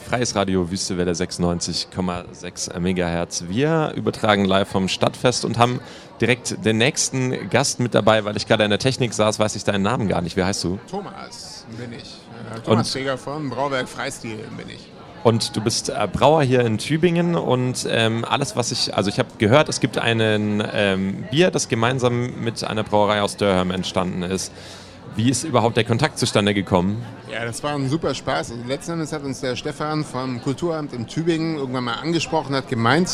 Freies Radio Wüstewelle 96,6 MHz. Wir übertragen live vom Stadtfest und haben direkt den nächsten Gast mit dabei, weil ich gerade in der Technik saß, weiß ich deinen Namen gar nicht. Wie heißt du? Thomas bin ich. Thomas Steger von Brauwerk Freistil bin ich. Und du bist Brauer hier in Tübingen und alles, was ich habe gehört, es gibt ein Bier, das gemeinsam mit einer Brauerei aus Durham entstanden ist. Wie ist überhaupt der Kontakt zustande gekommen? Ja, das war ein super Spaß. Also letzten Endes hat uns der Stefan vom Kulturamt in Tübingen irgendwann mal angesprochen, hat gemeint,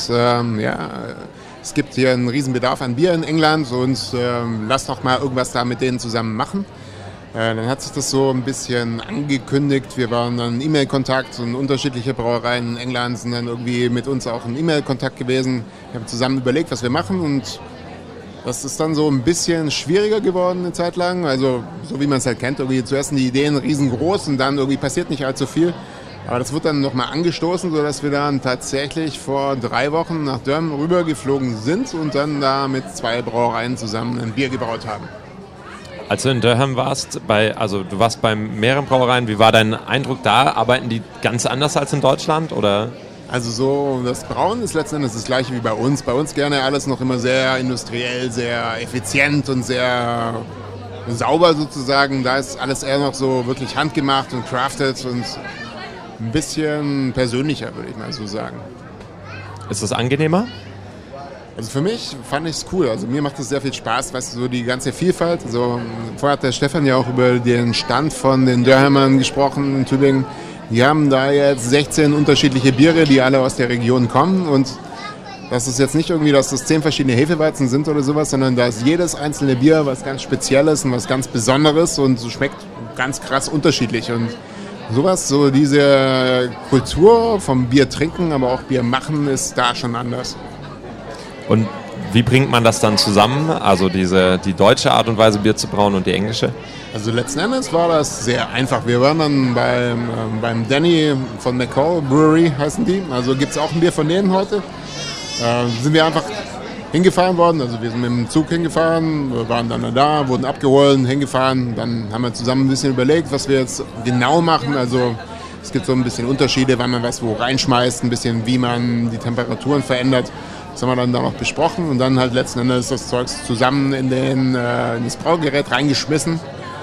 es gibt hier einen riesen Bedarf an Bier in England und lass doch mal irgendwas da mit denen zusammen machen. Dann hat sich das so ein bisschen angekündigt. Wir waren dann in E-Mail-Kontakt und unterschiedliche Brauereien in England sind dann irgendwie mit uns auch in E-Mail-Kontakt gewesen. Wir haben zusammen überlegt, was wir machen und das ist dann so ein bisschen schwieriger geworden eine Zeit lang. Also so wie man es halt kennt, irgendwie zuerst sind die Ideen riesengroß und dann irgendwie passiert nicht allzu viel. Aber das wird dann nochmal angestoßen, sodass wir dann tatsächlich vor 3 Wochen nach Durham rübergeflogen sind und dann da mit 2 Brauereien zusammen ein Bier gebraut haben. Als du in Durham warst, du warst bei mehreren Brauereien, wie war dein Eindruck da? Arbeiten die ganz anders als in Deutschland, oder? Also so, das Brauen ist letzten Endes das gleiche wie bei uns. Bei uns gerne alles noch immer sehr industriell, sehr effizient und sehr sauber sozusagen. Da ist alles eher noch so wirklich handgemacht und crafted und ein bisschen persönlicher, würde ich mal so sagen. Ist das angenehmer? Also für mich fand ich es cool. Also mir macht es sehr viel Spaß, weißt du, so die ganze Vielfalt. Also vorher hat der Stefan ja auch über den Stand von den Durhamern gesprochen in Tübingen. Die haben da jetzt 16 unterschiedliche Biere, die alle aus der Region kommen. Und das ist jetzt nicht irgendwie, dass das 10 verschiedene Hefeweizen sind oder sowas, sondern da ist jedes einzelne Bier was ganz Spezielles und was ganz Besonderes und so schmeckt ganz krass unterschiedlich. Und sowas, so diese Kultur vom Bier trinken, aber auch Bier machen, ist da schon anders. Und wie bringt man das dann zusammen? Also die deutsche Art und Weise, Bier zu brauen und die englische? Also letzten Endes war das sehr einfach. Wir waren dann beim Danny von McCall Brewery, heißen die. Also gibt es auch ein Bier von denen heute. Sind wir einfach hingefahren worden. Also wir sind mit dem Zug hingefahren, wir waren dann da, wurden abgeholt, hingefahren. Dann haben wir zusammen ein bisschen überlegt, was wir jetzt genau machen. Also es gibt so ein bisschen Unterschiede, wann man was wo reinschmeißt, ein bisschen wie man die Temperaturen verändert. Das haben wir dann da noch besprochen und dann halt letzten Endes das Zeugs zusammen in das Braugerät reingeschmissen.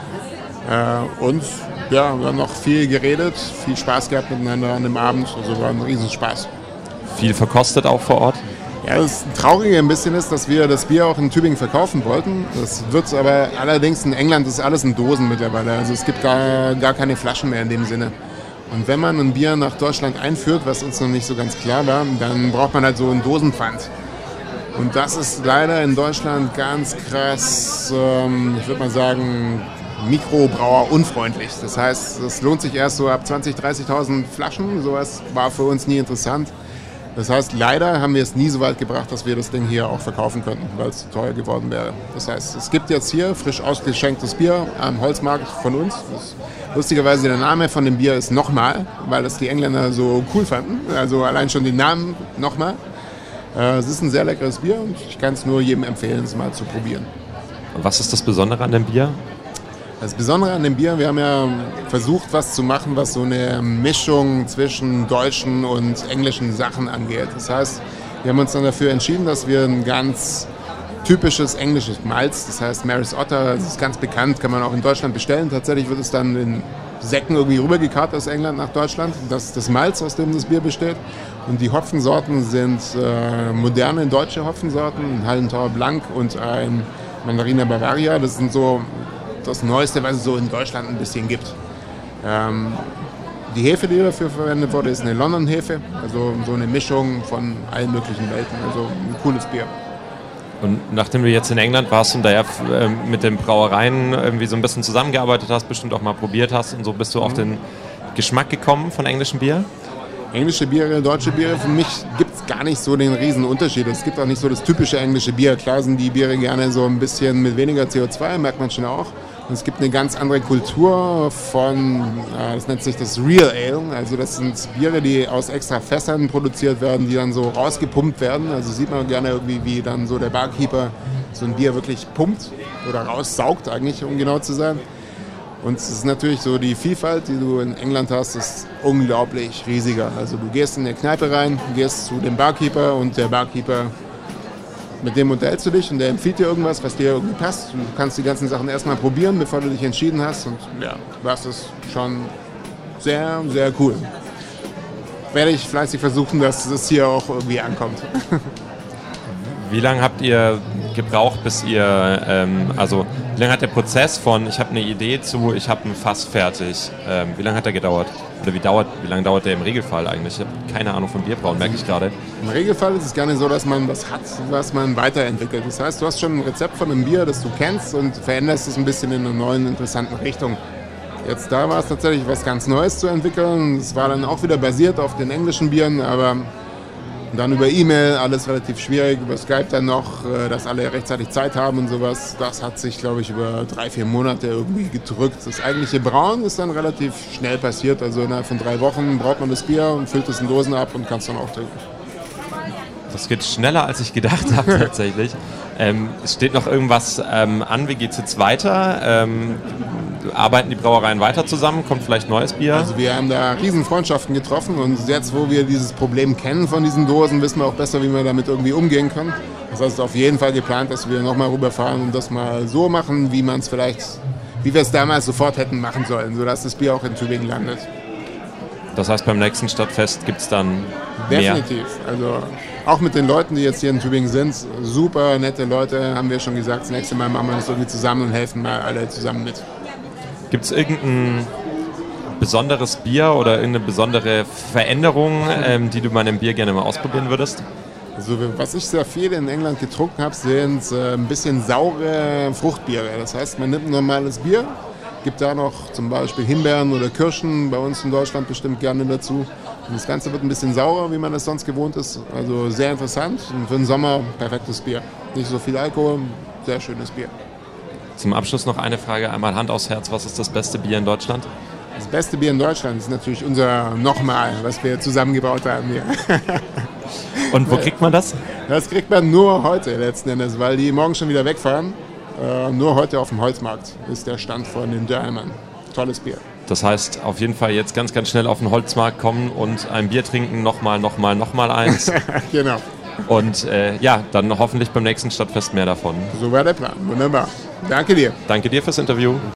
Und ja, wir haben noch viel geredet, viel Spaß gehabt miteinander an dem Abend. Also war ein Riesenspaß. Viel verkostet auch vor Ort? Ja, das Traurige ein bisschen ist, dass wir das Bier auch in Tübingen verkaufen wollten. Das wird aber allerdings in England ist alles in Dosen mittlerweile. Also es gibt gar keine Flaschen mehr in dem Sinne. Und wenn man ein Bier nach Deutschland einführt, was uns noch nicht so ganz klar war, dann braucht man halt so einen Dosenpfand. Und das ist leider in Deutschland ganz krass, ich würde mal sagen, Mikrobrauer unfreundlich. Das heißt, es lohnt sich erst so ab 20.000, 30.000 Flaschen. Sowas war für uns nie interessant. Das heißt, leider haben wir es nie so weit gebracht, dass wir das Ding hier auch verkaufen könnten, weil es zu teuer geworden wäre. Das heißt, es gibt jetzt hier frisch ausgeschenktes Bier am Holzmarkt von uns. Lustigerweise der Name von dem Bier ist Nochmal, weil das die Engländer so cool fanden. Also allein schon den Namen Nochmal. Es ist ein sehr leckeres Bier und ich kann es nur jedem empfehlen, es mal zu probieren. Was ist das Besondere an dem Bier? Das Besondere an dem Bier, wir haben ja versucht, was zu machen, was so eine Mischung zwischen deutschen und englischen Sachen angeht. Das heißt, wir haben uns dann dafür entschieden, dass wir ein ganz typisches englisches Malz, das heißt Maris Otter, das ist ganz bekannt, kann man auch in Deutschland bestellen. Tatsächlich wird es dann in Säcken irgendwie rübergekarrt aus England nach Deutschland. Das ist das Malz, aus dem das Bier besteht. Und die Hopfensorten sind moderne deutsche Hopfensorten, ein Hallenthauer Blanc und ein Mandarina Bavaria. Das sind so das Neueste, was es so in Deutschland ein bisschen gibt. Die Hefe, die dafür verwendet wurde, ist eine London-Hefe, also so eine Mischung von allen möglichen Welten, also ein cooles Bier. Und nachdem du jetzt in England warst und da ja mit den Brauereien irgendwie so ein bisschen zusammengearbeitet hast, bestimmt auch mal probiert hast und so, bist du auf den Geschmack gekommen von englischem Bier? Englische Biere, deutsche Biere, für mich gibt es gar nicht so den riesen Unterschied. Es gibt auch nicht so das typische englische Bier. Klar sind die Biere gerne so ein bisschen mit weniger CO2, merkt man schon auch. Und es gibt eine ganz andere Kultur von, das nennt sich das Real Ale. Also das sind Biere, die aus extra Fässern produziert werden, die dann so rausgepumpt werden. Also sieht man gerne irgendwie, wie dann so der Barkeeper so ein Bier wirklich pumpt oder raussaugt eigentlich, um genau zu sein. Und es ist natürlich so, die Vielfalt, die du in England hast, ist unglaublich riesiger. Also du gehst in eine Kneipe rein, gehst zu dem Barkeeper und der Barkeeper, mit dem unterhältst du dich und der empfiehlt dir irgendwas, was dir irgendwie passt. Du kannst die ganzen Sachen erstmal probieren, bevor du dich entschieden hast. Und ja, das ist schon sehr, sehr cool. Werde ich fleißig versuchen, dass es hier auch irgendwie ankommt. Wie lange habt ihr gebraucht, bis ihr, wie lange hat der Prozess von ich habe eine Idee zu ich habe ein Fass fertig, wie lange hat der gedauert? Oder wie lange dauert der im Regelfall eigentlich? Ich habe keine Ahnung von Bierbrauen, merke ich gerade. Im Regelfall ist es gar nicht so, dass man was hat, was man weiterentwickelt. Das heißt, du hast schon ein Rezept von einem Bier, das du kennst und veränderst es ein bisschen in einer neuen, interessanten Richtung. Jetzt da war es tatsächlich was ganz Neues zu entwickeln. Es war dann auch wieder basiert auf den englischen Bieren, aber dann über E-Mail alles relativ schwierig, über Skype dann noch, dass alle rechtzeitig Zeit haben und sowas. Das hat sich, glaube ich, über 3-4 Monate irgendwie gedrückt. Das eigentliche Brauen ist dann relativ schnell passiert. Also innerhalb von 3 Wochen braut man das Bier und füllt es in Dosen ab und kann es dann auch trinken. Das geht schneller, als ich gedacht habe tatsächlich. Es steht noch irgendwas an, wie geht es jetzt weiter? Arbeiten die Brauereien weiter zusammen? Kommt vielleicht neues Bier? Also wir haben da riesen Freundschaften getroffen und jetzt, wo wir dieses Problem kennen von diesen Dosen, wissen wir auch besser, wie wir damit irgendwie umgehen können. Das heißt, auf jeden Fall geplant, dass wir nochmal rüberfahren und das mal so machen, wie wir es damals sofort hätten machen sollen, sodass das Bier auch in Tübingen landet. Das heißt, beim nächsten Stadtfest gibt es dann mehr? Definitiv. Also auch mit den Leuten, die jetzt hier in Tübingen sind, super nette Leute, haben wir schon gesagt, das nächste Mal machen wir das irgendwie zusammen und helfen mal alle zusammen mit. Gibt es irgendein besonderes Bier oder irgendeine besondere Veränderung, die du bei einem Bier gerne mal ausprobieren würdest? Also was ich sehr viel in England getrunken habe, sind ein bisschen saure Fruchtbiere. Das heißt, man nimmt ein normales Bier, gibt da noch zum Beispiel Himbeeren oder Kirschen, bei uns in Deutschland bestimmt gerne dazu. Und das Ganze wird ein bisschen saurer, wie man das sonst gewohnt ist. Also sehr interessant und für den Sommer perfektes Bier. Nicht so viel Alkohol, sehr schönes Bier. Zum Abschluss noch eine Frage, einmal Hand aufs Herz, was ist das beste Bier in Deutschland? Das beste Bier in Deutschland ist natürlich unser Nochmal, was wir zusammengebaut haben hier. Und wo kriegt man das? Das kriegt man nur heute letzten Endes, weil die morgen schon wieder wegfahren. Nur heute auf dem Holzmarkt ist der Stand von den Dörrmann. Tolles Bier. Das heißt, auf jeden Fall jetzt ganz, ganz schnell auf den Holzmarkt kommen und ein Bier trinken, nochmal eins. Genau. Und dann hoffentlich beim nächsten Stadtfest mehr davon. So war der Plan. Wunderbar. Danke dir. Danke dir fürs Interview.